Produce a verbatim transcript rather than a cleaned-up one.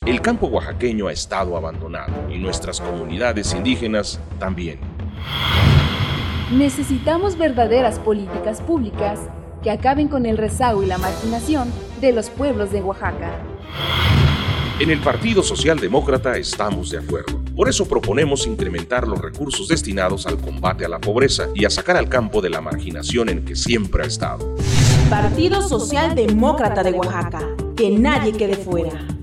El campo oaxaqueño ha estado abandonado y nuestras comunidades indígenas también. Necesitamos verdaderas políticas públicas que acaben con el rezago y la marginación de los pueblos de Oaxaca. En el Partido Socialdemócrata estamos de acuerdo. Por eso proponemos incrementar los recursos destinados al combate a la pobreza y a sacar al campo de la marginación en que siempre ha estado. Partido Socialdemócrata de Oaxaca, que nadie quede fuera.